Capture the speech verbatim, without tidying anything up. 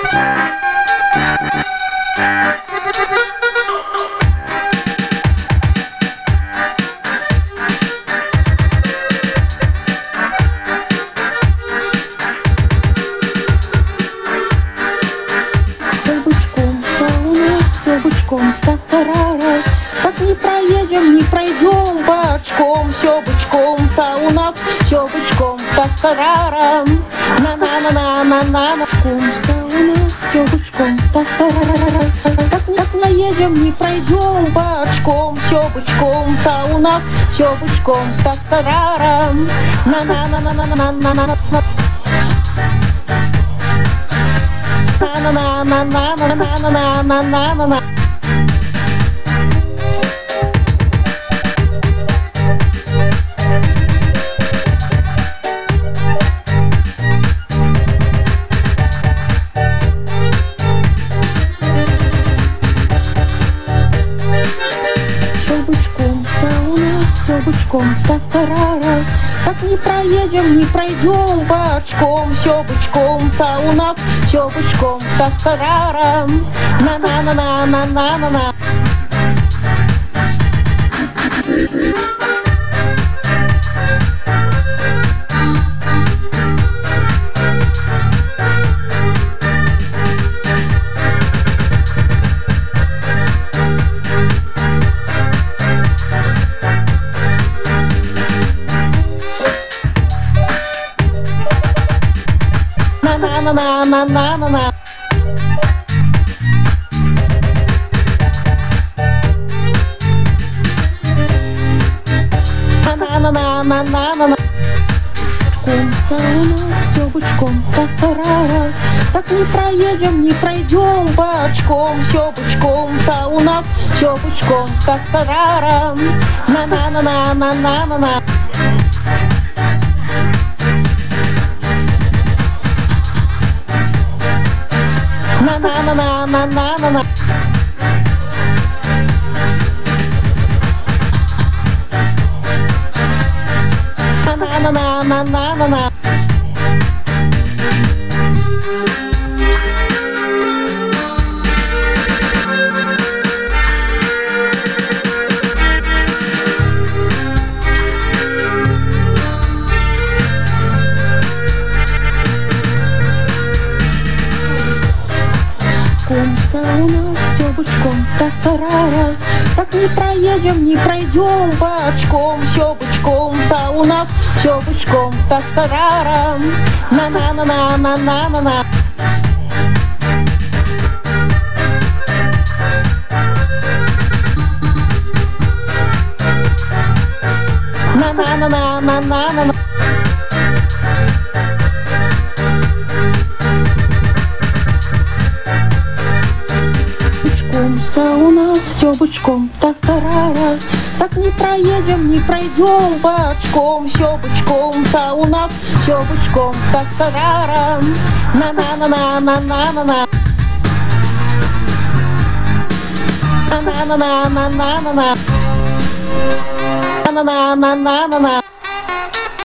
Тарара. Как не проедем, не пройдем бочком, все бочком-то у нас, все бочком-то тарарам. На-на-на-на-на-на-на. Бочком-то у нас, все бочком-то тарарам. Как, как наедем, не пройдем бочком, все бочком-то у нас, все бочком-то тарарам. На-на-на-на-на-на-на-на. На-на-на-на-на-на-на-на-на-на-на. Бочком-то тарара. Как не проедем, не пройдем бочком, все бочком-то у нас, все бочком-то тарарам. На-на-на-на-на-на-на-на. На-на-на-на-на-на-на. На-на-на-на-на-на-на. Бочком-то у нас, все бочком-то тарара. Так не проедем, не пройдем бочком, все бочком-то у нас, все бочком-то тарарам. На-на-на-на-на-на-на. На-на-на-на-на-на-на. На-на-на-на-на-на-на. Бочком-то у нас, все бочком-то тарара. Так не проедем, не пройдем бочком, все бочком-то у нас, все бочком-то тарарам. На-на-на-на-на-на-на. На-на-на-на-на-на-на. Бочком-то у нас, все бочком-то тарара. Так не проедем, не пройдем бочком, все бочком-то у нас, все бочком-то тарарам. На-на-на-на-на-на-на. На-на-на-на-на-на-на. На-на-на-на-на-на.